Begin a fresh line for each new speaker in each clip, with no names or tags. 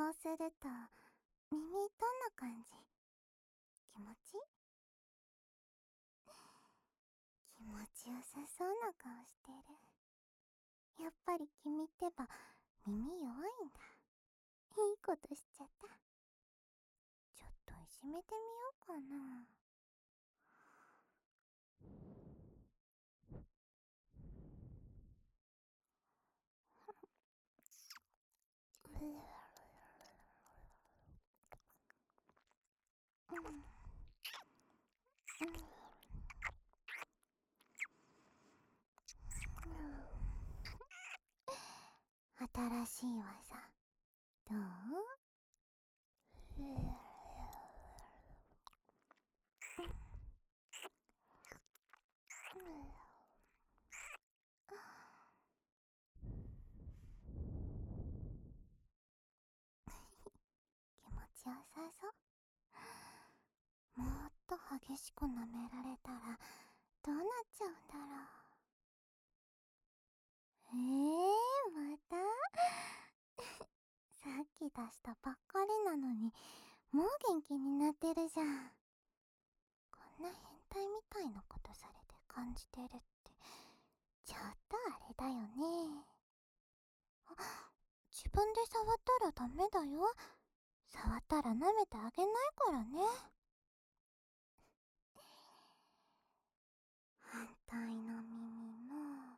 うすると耳どんな感じ？気持ち気持ちよさそうな顔してる。やっぱり君ってば耳弱いんだ。いいことしちゃった。ちょっといじめてみようかな。新しい技どう？気持ちよさそう。もっと激しく舐められたらどうなっちゃうんだろう。またさっき出したばっかりなのにもう元気になってるじゃん。こんな変態みたいなことされて感じてるってちょっとあれだよね。自分で触ったらダメだよ。触ったら舐めてあげないからね。反対の耳も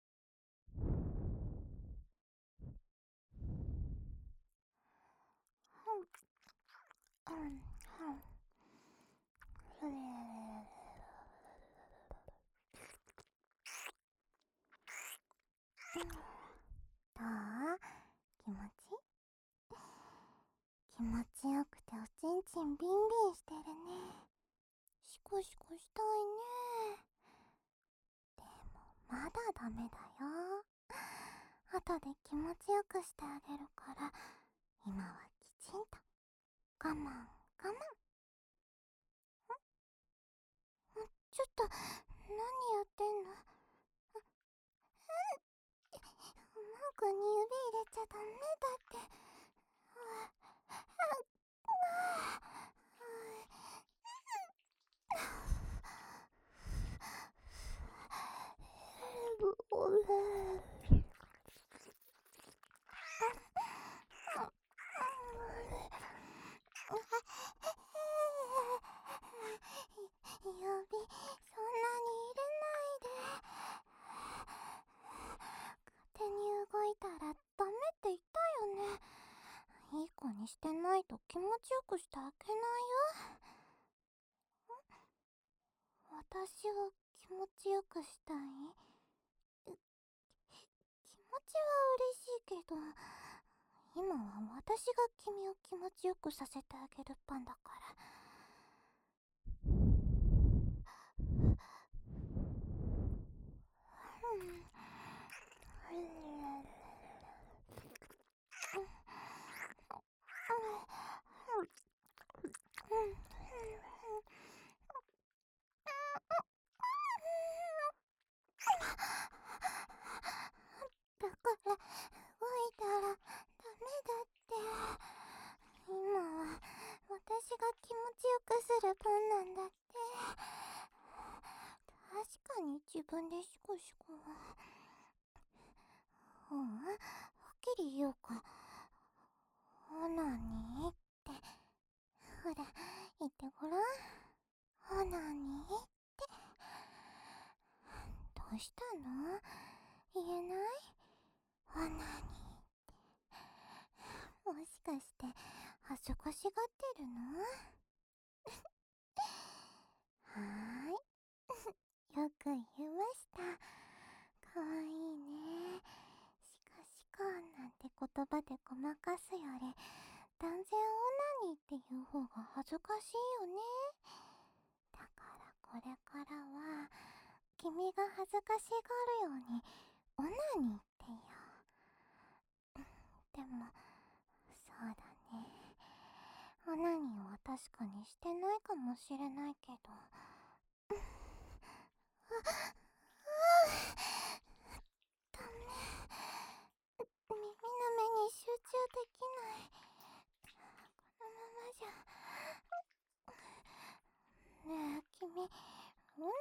どう？気持ち気持ちよくておちんちんビンビンしてるね。シコシコしたいね。でもまだダメだよ。後で気持ちよくしてあげるから今はきちんと我慢我慢。ちょっと何やってんの？マークに指入れちゃダメだって。指そんなに入れないで。勝手に動いたらダメって言ったよね。いい子にしてないと気持ちよくしてあげないよ。私を気持ちよくしたい？気持ちは嬉しいけど、今は私が君を気持ちよくさせてあげる番だから。だから動いたらダメだって。今は私が気持ちよくする番なんだって。確かに自分でシコシコは。はっきり言おうか。オナニーって。ほら、言ってごらん。オナニーって。どうしたの？言えない？オナニーって。もしかして恥ずかしがってるの？はーい。よく言えました。かわいいね。シカシカなんて言葉でごまかすより断然オナニーっていう方が恥ずかしいよね。だからこれからは君が恥ずかしがるようにオナニーって言おう。でもそうだね。オナニーは確かにしてないかもしれないけど。ダメ。耳の目に集中できない。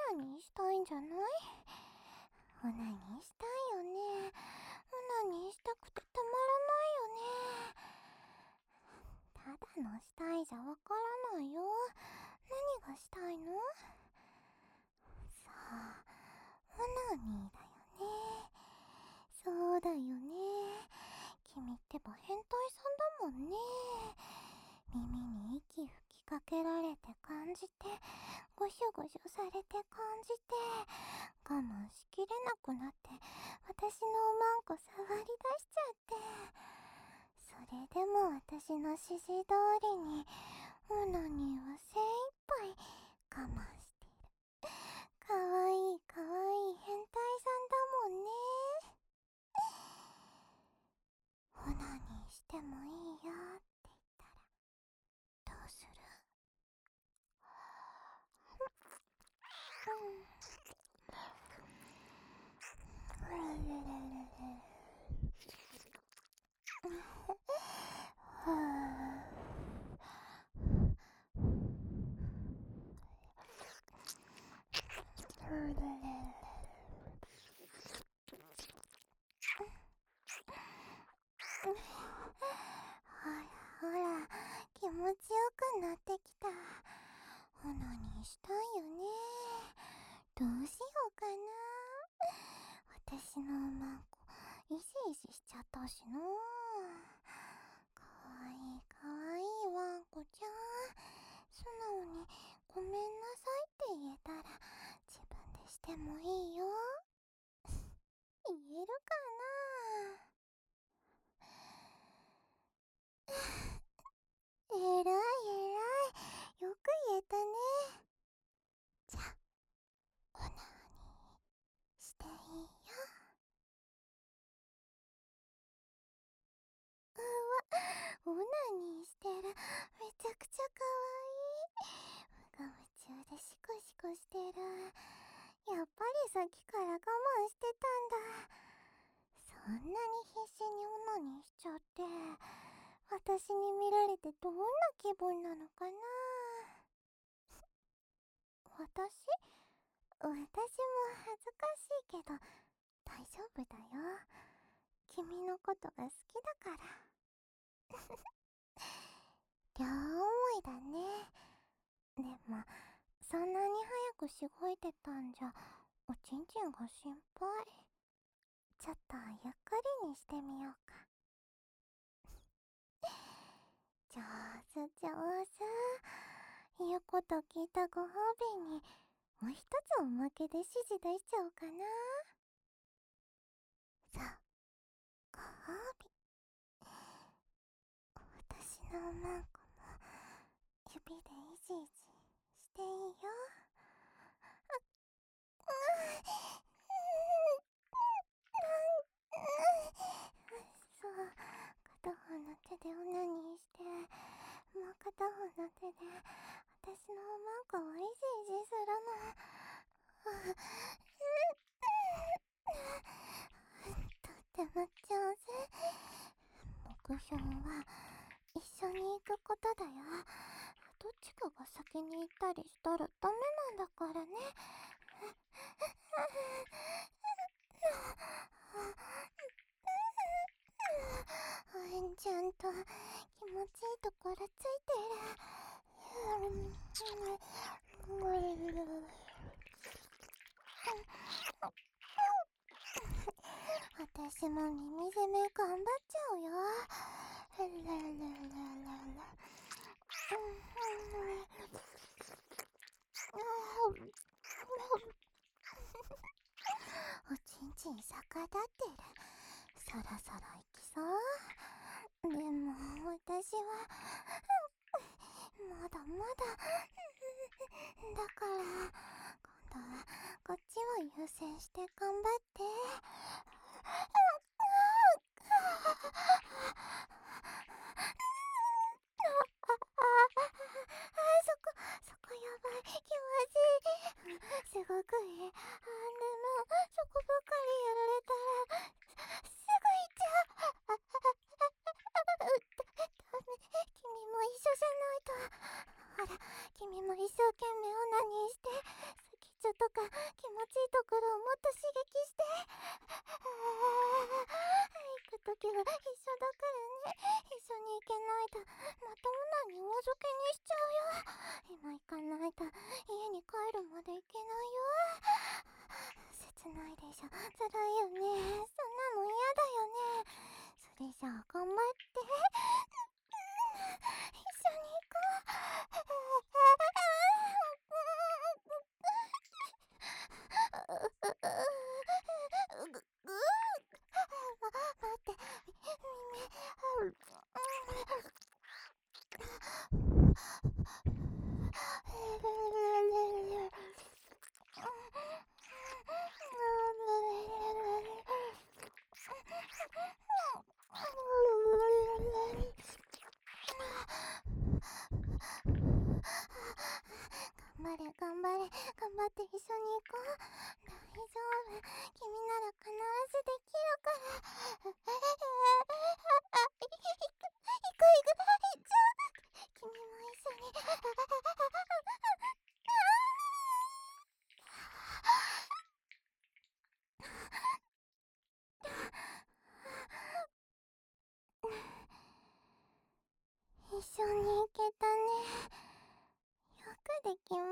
ナニーしたいんじゃない？オナニーしたいよね。オナニーしたくてたまらないよね。ただのしたいじゃわからないよ。何がしたいの？さあ、オナニーだよね。そうだよね。君ってば変態さんだもんね。耳に息吹きかけられて感じて、ゴシュゴシュされて感じて、我慢しきれなくなって、私のおまんこ触り出しちゃって。それでも私の指示通りに、オナニーは精一杯我慢してる。かわいいかわいい変態さんだもんね。オナニーしてもいいよって言ったら、どうする？ほらほら、気持ちよくなってきた。オナニーしたいよね。どうしようかな。私のおまんこイシイシしちゃったしな。かわいいかわいいワンコちゃん。素直にごめんなさいって言えたら自分でしてもいいよ。言えるかな。えらいえらい、よく言えたね。じゃあオナニーしていいよ。オナニーしてる。めちゃくちゃかわいい。無我夢中でシコシコしてる。やっぱりさっきから我慢してたんだ。そんなに必死にオナニーしちゃって、私に見られてどんな気分なのかな。私も恥ずかしいけど大丈夫だよ。君のことが好きだから。両思いだね。でもそんなに早くしごいてたんじゃおちんちんが心配。ちょっとゆっくりにしてみようか。上手上手。言うこと聞いたご褒美にもう一つおまけで指示出しちゃおうかな。さあ、ご褒美。私のおまんこも指でイジイジしていいよ。そう、片方の手でオナニーして、もう片方の手で私のおまんこをイジイジするの。とっても上手。目標は一緒に行くことだよ。どっちかが先に行ったりしたらダメなんだからね。ちゃんと気持ちいいところついてる。私も耳攻め頑張っちゃうよ。おちんちん逆立ってる。そろそろ行きそう。でも私はまだまだだから、今度はこっちを優先して頑張って。そこやばい。気持ちいい。すごくいい。でも、そこばかりやられたら、すぐ行っちゃう。ダメ。君も一緒じゃないと。ほら、君も一生懸命オナニーして、先ちょっとか気持ちいいところをもっと刺激して。行くときは一緒だからね。一緒に行けないとまたオナにお預けにしちゃうよ。今行かないと家に帰るまで行けないよ。切ないでしょ。辛いよね。そんなの嫌だよね。それじゃあ頑張って。一緒に行こう。待って。頑張って一緒に行こう。大丈夫。君なら必ずできるから。行っちゃう。君も一緒に。一緒に行けたね。よくできま